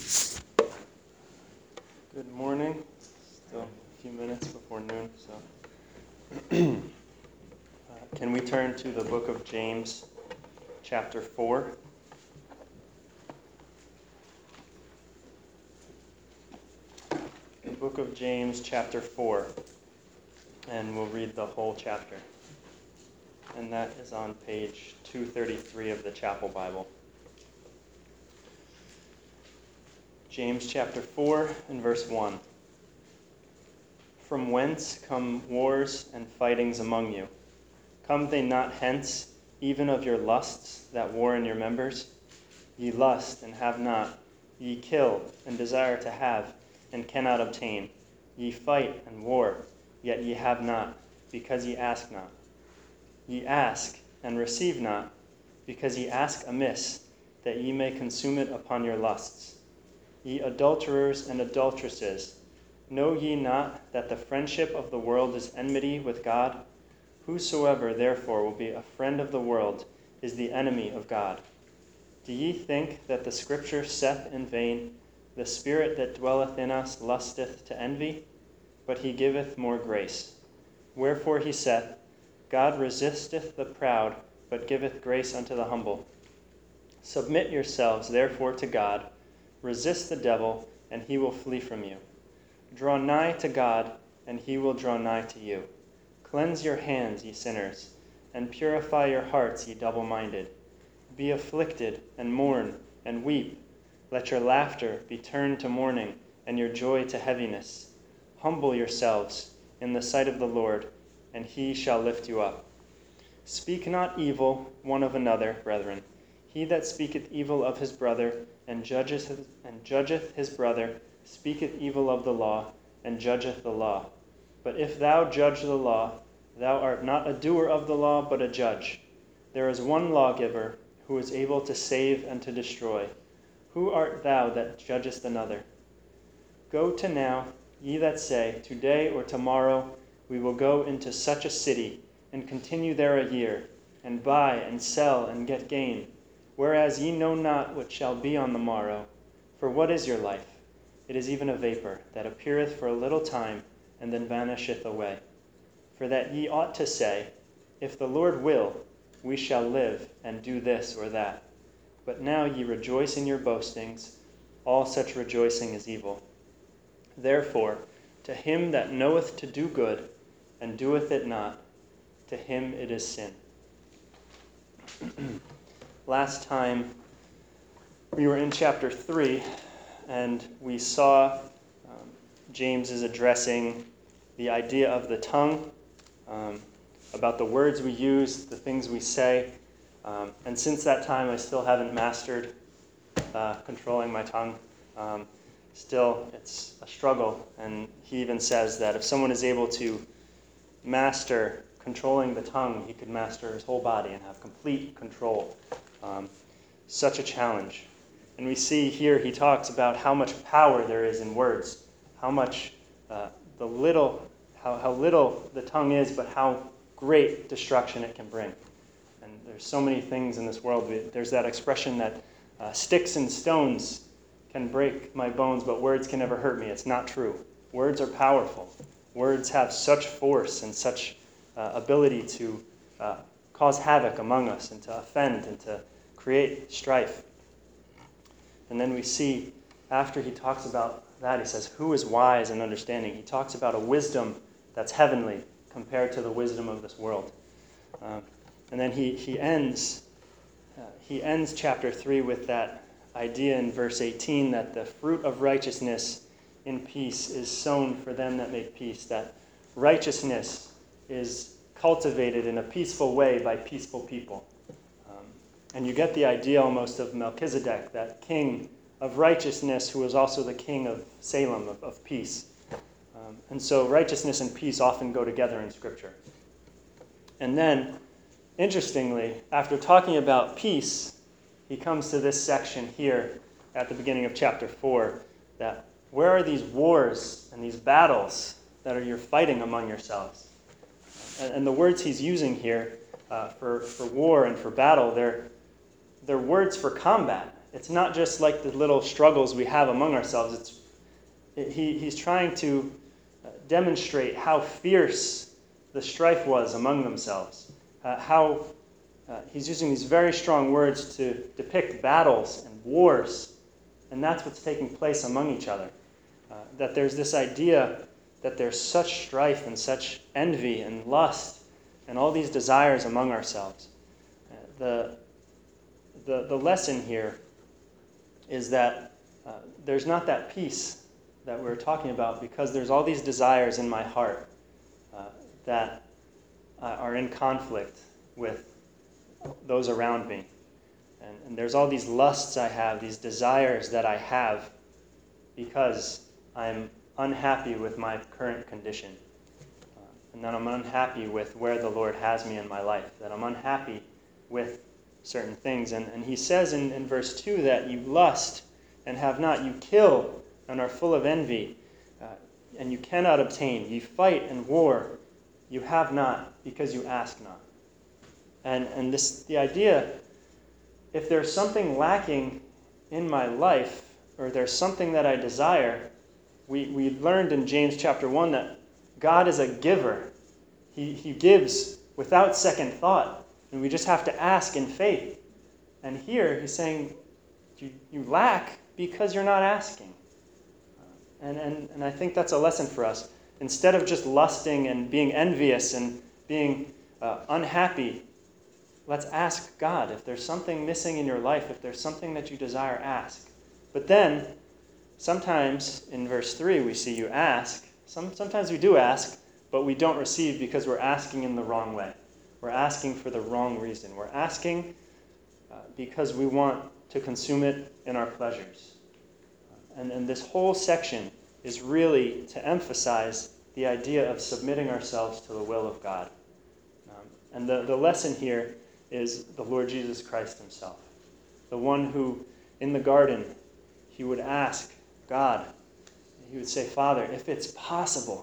Good morning. Still a few minutes before noon, so can we turn to the book of James, chapter 4? The book of James, chapter 4, and we'll read the whole chapter. And that is on page 233 of the Chapel Bible. James chapter 4 and verse 1. From whence come wars and fightings among you? Come they not hence, even of your lusts that war in your members? Ye lust and have not, ye kill and desire to have, and cannot obtain. Ye fight and war, yet ye have not, because ye ask not. Ye ask and receive not, because ye ask amiss, that ye may consume it upon your lusts. Ye adulterers and adulteresses, know ye not that the friendship of the world is enmity with God? Whosoever therefore will be a friend of the world is the enemy of God. Do ye think that the Scripture saith in vain, the Spirit that dwelleth in us lusteth to envy? But he giveth more grace. Wherefore he saith, God resisteth the proud, but giveth grace unto the humble. Submit yourselves therefore to God. Resist the devil, and he will flee from you. Draw nigh to God, and he will draw nigh to you. Cleanse your hands, ye sinners, and purify your hearts, ye double-minded. Be afflicted, and mourn, and weep. Let your laughter be turned to mourning, and your joy to heaviness. Humble yourselves in the sight of the Lord, and he shall lift you up. Speak not evil one of another, brethren. He that speaketh evil of his brother, and judgeth his brother, speaketh evil of the law, and judgeth the law. But if thou judge the law, thou art not a doer of the law, but a judge. There is one lawgiver, who is able to save and to destroy. Who art thou that judgest another? Go to now, ye that say, today or tomorrow we will go into such a city, and continue there a year, and buy and sell and get gain. Whereas ye know not what shall be on the morrow. For what is your life? It is even a vapor, that appeareth for a little time, and then vanisheth away. For that ye ought to say, if the Lord will, we shall live and do this or that. But now ye rejoice in your boastings. All such rejoicing is evil. Therefore, to him that knoweth to do good, and doeth it not, to him it is sin. Last time we were in chapter 3, and we saw James is addressing the idea of the tongue, about the words we use, the things we say. And since that time, I still haven't mastered controlling my tongue. Still, it's a struggle. And he even says that if someone is able to master controlling the tongue, he could master his whole body and have complete control. Such a challenge. And we see here he talks about how much power there is in words, how much how little the tongue is, but how great destruction it can bring. And there's so many things in this world. There's that expression that sticks and stones can break my bones, but words can never hurt me. It's not true. Words are powerful. Words have such force and such ability to cause havoc among us and to offend and to create strife. And then we see, after he talks about that, he says, who is wise and understanding? He talks about a wisdom that's heavenly compared to the wisdom of this world. And then he ends chapter 3 with that idea in verse 18 that the fruit of righteousness in peace is sown for them that make peace, that righteousness is cultivated in a peaceful way by peaceful people. And you get the idea almost of Melchizedek, that king of righteousness who was also the king of Salem, of peace. And so righteousness and peace often go together in Scripture. And then, interestingly, after talking about peace, he comes to this section here at the beginning of chapter 4, that where are these wars and these battles that you're fighting among yourselves? And the words he's using here for war and for battle, they're words for combat. it's not just like the little struggles we have among ourselves. He's trying to demonstrate how fierce the strife was among themselves, how he's using these very strong words to depict battles and wars, and that's what's taking place among each other. That there's this idea that there's such strife and such envy and lust and all these desires among ourselves. The lesson here is that there's not that peace that we're talking about because there's all these desires in my heart that are in conflict with those around me. And there's all these lusts I have, these desires that I have because I'm unhappy with my current condition. And that I'm unhappy with where the Lord has me in my life, that I'm unhappy with certain things. And he says in verse 2 that you lust and have not, you kill and are full of envy, and you cannot obtain. You fight and war, you have not because you ask not. And the idea, if there's something lacking in my life, or there's something that I desire, we learned in James chapter 1 that God is a giver. He gives without second thought, and we just have to ask in faith. And here he's saying, you lack because you're not asking. And I think that's a lesson for us. Instead of just lusting and being envious and being unhappy, let's ask God. If there's something missing in your life, if there's something that you desire, ask. But then, sometimes in verse 3 we see you ask. Sometimes we do ask, but we don't receive because we're asking in the wrong way. We're asking for the wrong reason. We're asking because we want to consume it in our pleasures. And this whole section is really to emphasize the idea of submitting ourselves to the will of God. And the lesson here is the Lord Jesus Christ himself. The one who, in the garden, he would ask God, he would say, Father, if it's possible,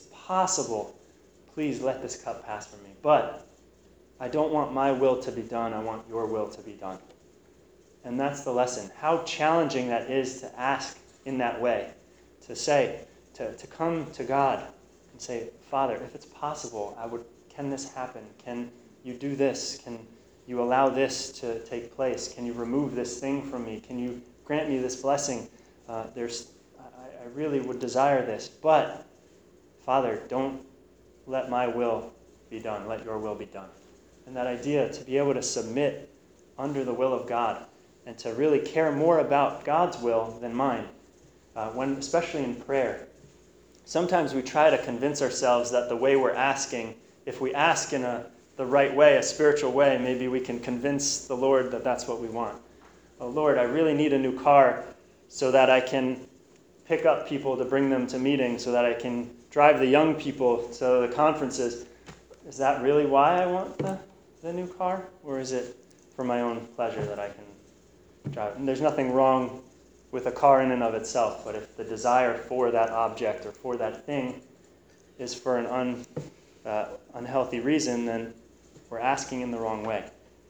please let this cup pass from me. But I don't want my will to be done, I want your will to be done. And that's the lesson. How challenging that is to ask in that way. To say, to come to God and say, Father, if it's possible, can this happen? Can you do this? Can you allow this to take place? Can you remove this thing from me? Can you grant me this blessing? I really would desire this, but Father, don't let my will be done. Let your will be done. And that idea to be able to submit under the will of God and to really care more about God's will than mine, especially in prayer. Sometimes we try to convince ourselves that the way we're asking, if we ask in the right way, a spiritual way, maybe we can convince the Lord that that's what we want. Oh, Lord, I really need a new car so that I can pick up people to bring them to meetings, so that I can drive the young people to the conferences. Is that really why I want the new car? Or is it for my own pleasure that I can drive? And there's nothing wrong with a car in and of itself, but if the desire for that object or for that thing is for an unhealthy reason, then we're asking in the wrong way.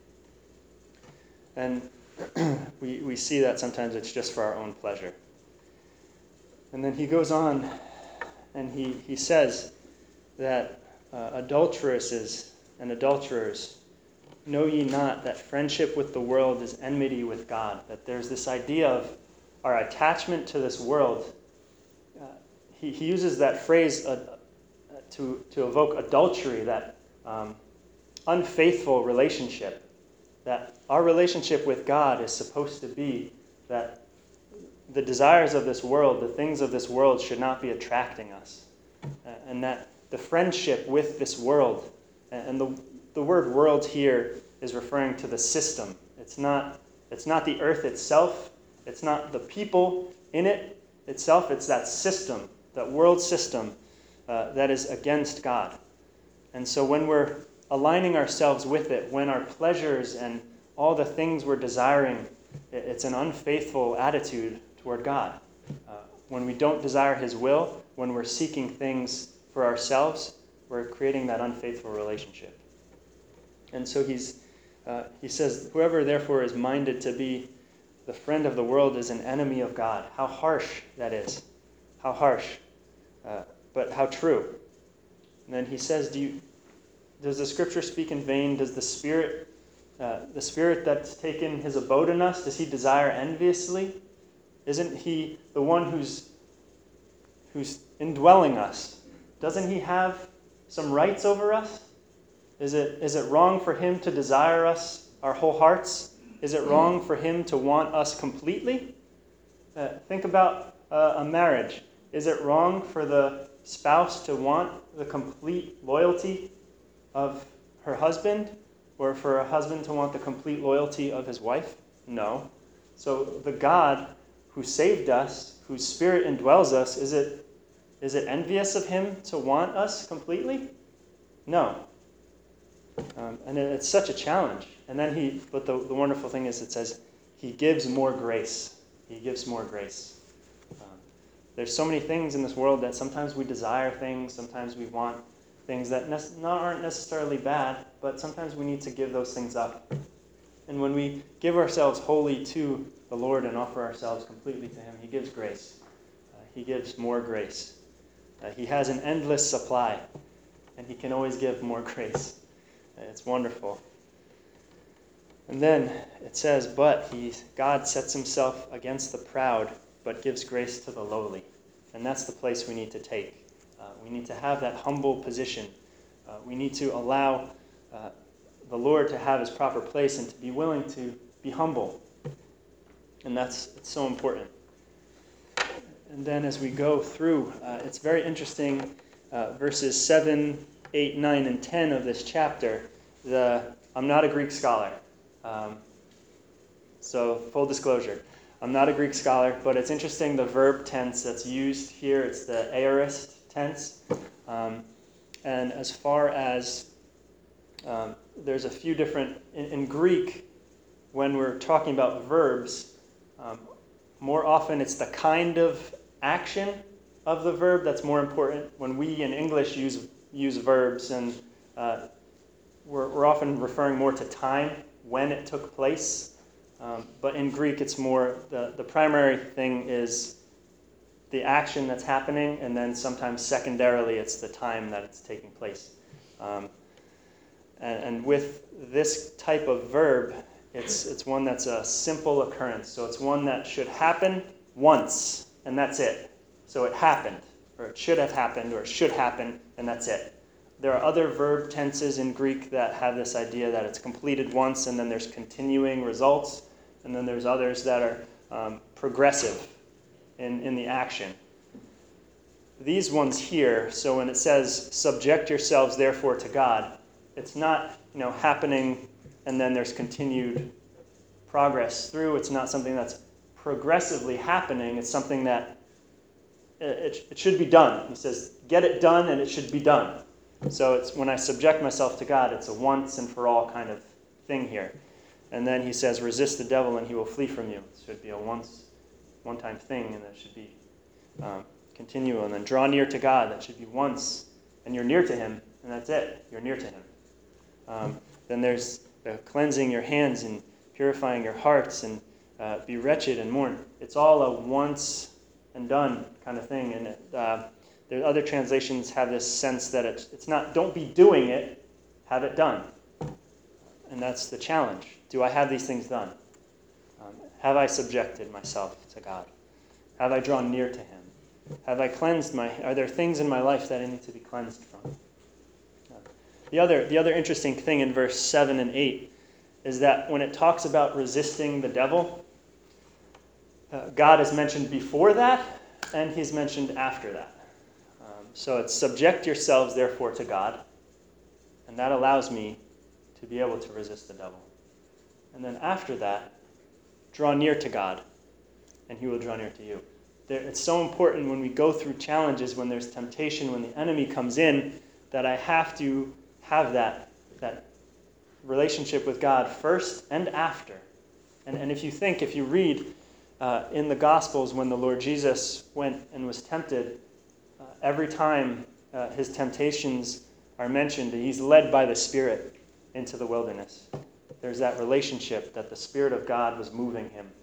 And we see that sometimes it's just for our own pleasure. And then he goes on and he says that adulteresses and adulterers, know ye not that friendship with the world is enmity with God? That there's this idea of our attachment to this world. He uses that phrase to evoke adultery, that unfaithful relationship. That our relationship with God is supposed to be that the desires of this world, the things of this world should not be attracting us. And that the friendship with this world, and the word world here is referring to the system. It's not the earth itself. It's not the people in it itself. It's that system, that world system that is against God. And so when we're aligning ourselves with it, when our pleasures and all the things we're desiring, it's an unfaithful attitude toward God. When we don't desire his will, when we're seeking things for ourselves, we're creating that unfaithful relationship. And so he says, whoever therefore is minded to be the friend of the world is an enemy of God. How harsh that is. How harsh. But how true. And then he says, does the Scripture speak in vain? Does the Spirit that's taken his abode in us, does he desire enviously? Isn't he the one who's indwelling us? Doesn't he have some rights over us? Is it wrong for him to desire us, our whole hearts? Is it wrong for him to want us completely? Think about a marriage. Is it wrong for the spouse to want the complete loyalty of her husband, or for a husband to want the complete loyalty of his wife? No. So the God who saved us, whose Spirit indwells us, is it envious of him to want us completely? No. And it's such a challenge. And then but the wonderful thing is, it says he gives more grace. He gives more grace. There's so many things in this world that sometimes we desire things, sometimes we want things that aren't necessarily bad, but sometimes we need to give those things up. And when we give ourselves wholly to the Lord and offer ourselves completely to him, he gives grace. He gives more grace. He has an endless supply, and he can always give more grace. It's wonderful. And then it says, but God sets himself against the proud, but gives grace to the lowly. And that's the place we need to take. We need to have that humble position. We need to allow the Lord to have his proper place and to be willing to be humble. And it's so important. And then as we go through, it's very interesting, verses 7, 8, 9, and 10 of this chapter. I'm not a Greek scholar. So full disclosure, I'm not a Greek scholar, but it's interesting the verb tense that's used here. It's the aorist tense. And as far as there's a few different, in Greek, when we're talking about verbs, more often it's the kind of action of the verb that's more important. When we in English use verbs, and we're often referring more to time, when it took place. But in Greek, it's more, the primary thing is the action that's happening, and then sometimes secondarily it's the time that it's taking place. And with this type of verb, it's one that's a simple occurrence. So it's one that should happen once, and that's it. So it happened, or it should have happened, or it should happen, and that's it. There are other verb tenses in Greek that have this idea that it's completed once, and then there's continuing results, and then there's others that are progressive in the action. These ones here, so when it says, subject yourselves therefore to God, it's not happening and then there's continued progress through. It's not something that's progressively happening. It's something that it should be done. He says, get it done and it should be done. So it's when I subject myself to God, it's a once and for all kind of thing here. And then he says, resist the devil and he will flee from you. It should be a one-time thing, and that should be continual. And then draw near to God. That should be once, and you're near to him, and that's it. You're near to him. Then there's cleansing your hands and purifying your hearts, and be wretched and mourn. It's all a once and done kind of thing. And there other translations have this sense that it's not, don't be doing it, have it done. And that's the challenge. Do I have these things done? Have I subjected myself to God? Have I drawn near to him? Have I cleansed are there things in my life that I need to be cleansed from? The other interesting thing in verse 7 and 8 is that when it talks about resisting the devil, God is mentioned before that, and he's mentioned after that. So it's subject yourselves therefore to God, and that allows me to be able to resist the devil. And then after that, draw near to God, and he will draw near to you. It's so important when we go through challenges, when there's temptation, when the enemy comes in, that I have to have that relationship with God first and after. And if you read in the Gospels when the Lord Jesus went and was tempted, every time his temptations are mentioned, he's led by the Spirit into the wilderness. There's that relationship that the Spirit of God was moving him.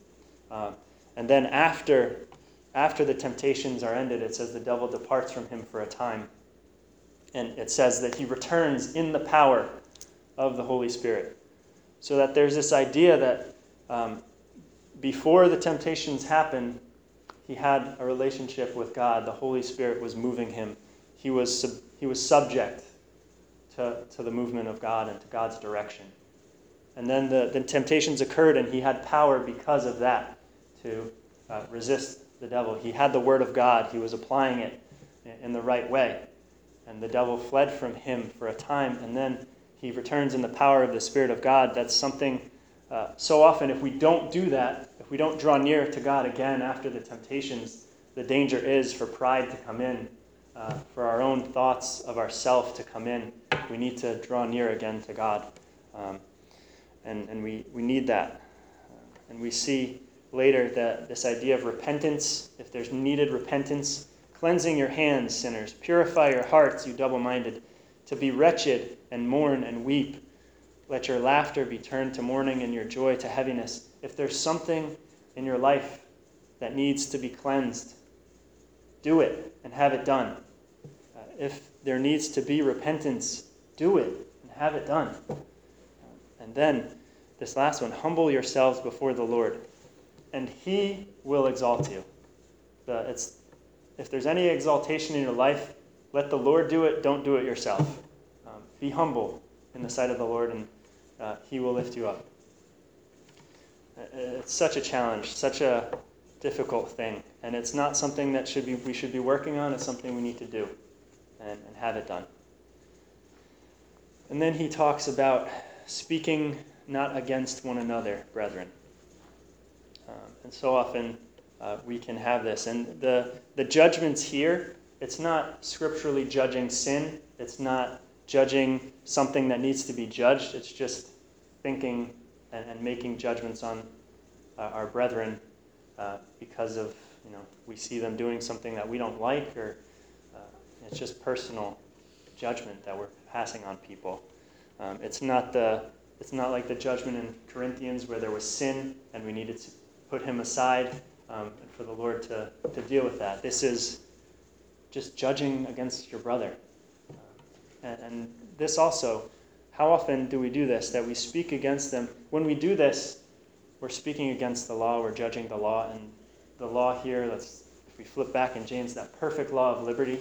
And then after the temptations are ended, it says the devil departs from him for a time. And it says that he returns in the power of the Holy Spirit. So that there's this idea that before the temptations happen, he had a relationship with God. The Holy Spirit was moving him. He was subject to the movement of God and to God's direction. And then the temptations occurred, and he had power because of that to resist the devil. He had the word of God. He was applying it in the right way. And the devil fled from him for a time, and then he returns in the power of the Spirit of God. That's something so often, if we don't do that, if we don't draw near to God again after the temptations, the danger is for pride to come in, for our own thoughts of ourself to come in. We need to draw near again to God. And we need that. And we see later that this idea of repentance, if there's needed repentance, cleansing your hands, sinners, purify your hearts, you double-minded, to be wretched and mourn and weep. Let your laughter be turned to mourning and your joy to heaviness. If there's something in your life that needs to be cleansed, do it and have it done. If there needs to be repentance, do it and have it done. And then, this last one, humble yourselves before the Lord, and he will exalt you. If there's any exaltation in your life, let the Lord do it, don't do it yourself. Be humble in the sight of the Lord, and he will lift you up. It's such a challenge, such a difficult thing, and it's not something that we should be working on. It's something we need to do and have it done. And then he talks about speaking not against one another, brethren. And so often we can have this. And the judgments here, it's not scripturally judging sin. It's not judging something that needs to be judged. It's just thinking and making judgments on our brethren because of, we see them doing something that we don't like, or it's just personal judgment that we're passing on people. It's not like the judgment in Corinthians where there was sin and we needed to put him aside and for the Lord to deal with that. This is just judging against your brother. And this also, how often do we do this, that we speak against them? When we do this, we're speaking against the law, we're judging the law, and the law here, if we flip back in James, that perfect law of liberty.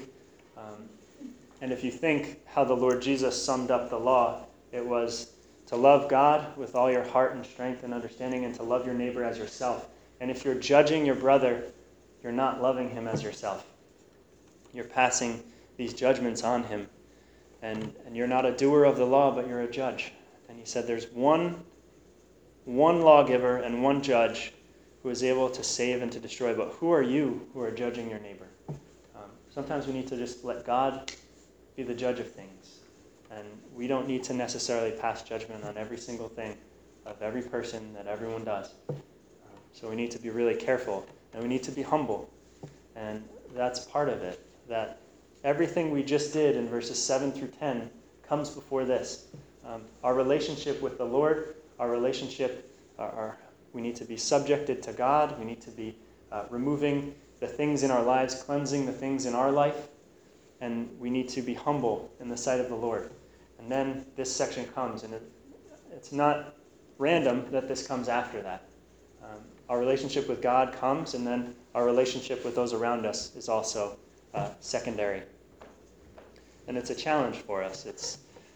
And if you think how the Lord Jesus summed up the law, it was to love God with all your heart and strength and understanding, and to love your neighbor as yourself. And if you're judging your brother, you're not loving him as yourself. You're passing these judgments on him. And you're not a doer of the law, but you're a judge. And he said there's one lawgiver and one judge who is able to save and to destroy. But who are you who are judging your neighbor? Sometimes we need to just let God be the judge of things. And we don't need to necessarily pass judgment on every single thing of every person that everyone does. So we need to be really careful, and we need to be humble. And that's part of it, that everything we just did in verses 7 through 10 comes before this. Our relationship with the Lord, our relationship, we need to be subjected to God. We need to be removing the things in our lives, cleansing the things in our life, and we need to be humble in the sight of the Lord. And then this section comes, and it's not random that this comes after that. Our relationship with God comes, and then our relationship with those around us is also secondary. And it's a challenge for us. It's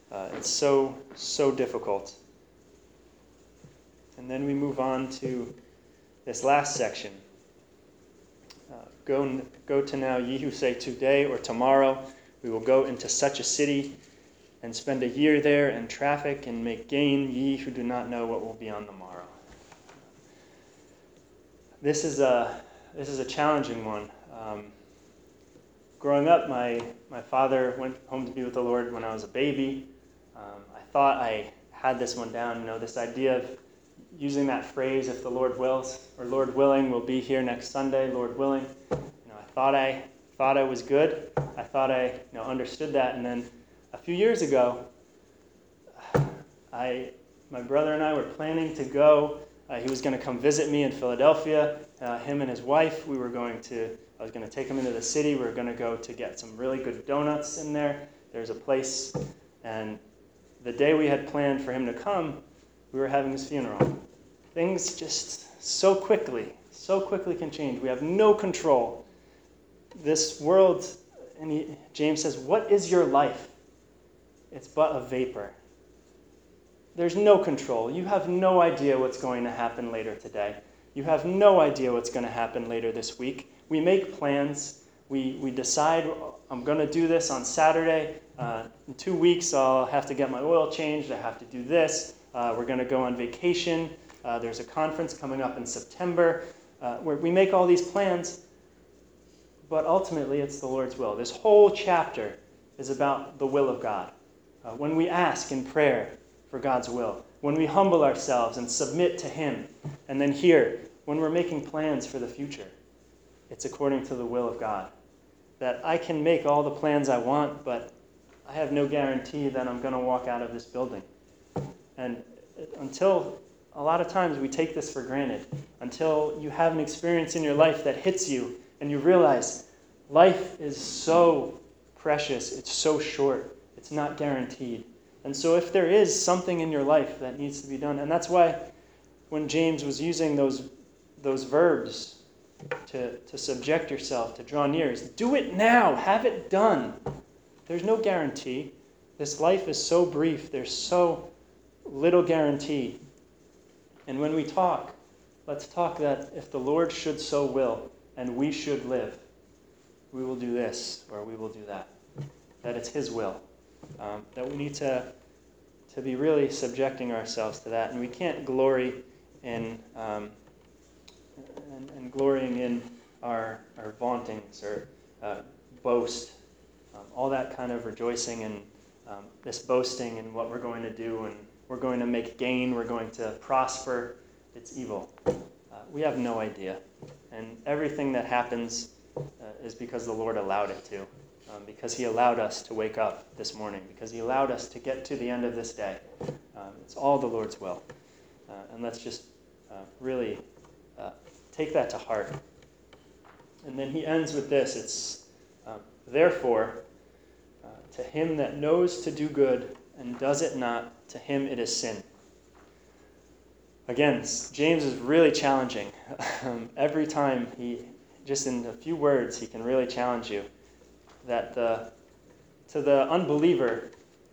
so difficult. And then we move on to this last section. Go to now, ye who say today or tomorrow, we will go into such a city and spend a year there and traffic and make gain, ye who do not know what will be on the morrow. This is a challenging one. Growing up, my father went home to be with the Lord when I was a baby. I thought I had this one down, this idea of using that phrase, if the Lord wills, or Lord willing, we'll be here next Sunday, Lord willing. I thought I was good. I thought I understood that, and then a few years ago, my brother and I were planning to go He was going to come visit me in Philadelphia. Him and his wife, I was going to take him into the city. We were going to go to get some really good donuts in there. There's a place, and the day we had planned for him to come, we were having his funeral. Things just so quickly can change. We have no control. This world, James says, what is your life? It's but a vapor. There's no control. You have no idea what's going to happen later today. You have no idea what's going to happen later this week. We make plans. We decide, I'm going to do this on Saturday. In 2 weeks, I'll have to get my oil changed. I have to do this. We're going to go on vacation. There's a conference coming up in September. Where we make all these plans, but ultimately it's the Lord's will. This whole chapter is about the will of God. When we ask in prayer for God's will, when we humble ourselves and submit to Him, and then here, when we're making plans for the future, it's according to the will of God. That I can make all the plans I want, but I have no guarantee that I'm going to walk out of this building. And until a lot of times we take this for granted, until you have an experience in your life that hits you and you realize life is so precious, it's so short, it's not guaranteed. And so if there is something in your life that needs to be done, and that's why when James was using those verbs to subject yourself, to draw near, do it now, have it done. There's no guarantee. This life is so brief, there's so little guarantee. And when we talk, let's talk that if the Lord should so will, and we should live, we will do this, or we will do that. That it's His will. That we need to be really subjecting ourselves to that. And we can't glory in and glorying in our vauntings or boast. All that kind of rejoicing and this boasting in what we're going to do, and we're going to make gain, we're going to prosper. It's evil. We have no idea. And everything that happens is because the Lord allowed it to. Because He allowed us to wake up this morning. Because He allowed us to get to the end of this day. It's all the Lord's will. And let's just really take that to heart. And then he ends with this. It's, therefore, to him that knows to do good and does it not, to him it is sin. Again, James is really challenging. Every time just in a few words, he can really challenge you. That to the unbeliever,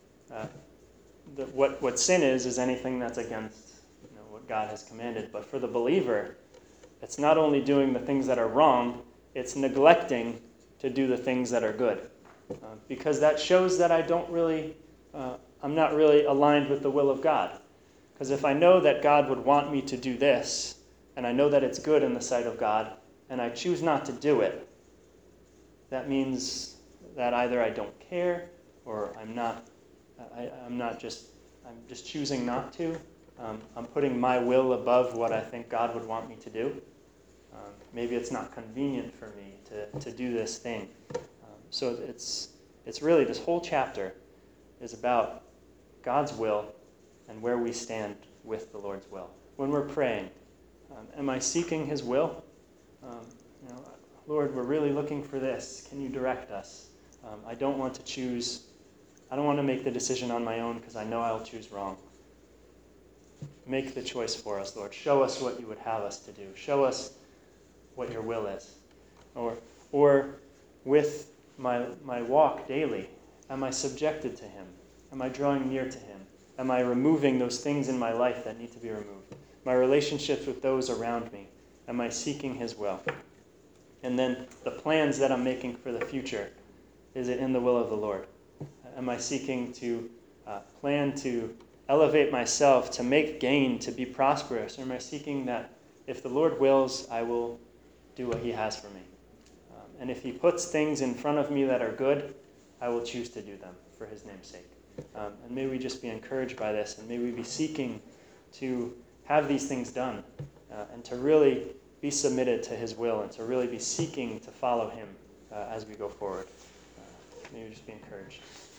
what sin is anything that's against what God has commanded. But for the believer, it's not only doing the things that are wrong, it's neglecting to do the things that are good. Because that shows that I'm not really aligned with the will of God. Because if I know that God would want me to do this, and I know that it's good in the sight of God, and I choose not to do it, that means that either I don't care, or I'm just choosing not to. I'm putting my will above what I think God would want me to do. Maybe it's not convenient for me to do this thing. So it's really, this whole chapter is about God's will and where we stand with the Lord's will. When we're praying, am I seeking His will? Lord, we're really looking for this. Can you direct us? I don't want to make the decision on my own because I know I'll choose wrong. Make the choice for us, Lord. Show us what you would have us to do. Show us what your will is. Or with my walk daily, am I subjected to Him? Am I drawing near to Him? Am I removing those things in my life that need to be removed? My relationships with those around me, am I seeking His will? And then the plans that I'm making for the future, is it in the will of the Lord? Am I seeking to plan to elevate myself, to make gain, to be prosperous? Or am I seeking that if the Lord wills, I will do what He has for me? And if He puts things in front of me that are good, I will choose to do them for His name's sake. And may we just be encouraged by this, and may we be seeking to have these things done, and to really be submitted to His will, and to really be seeking to follow Him as we go forward. May we just be encouraged.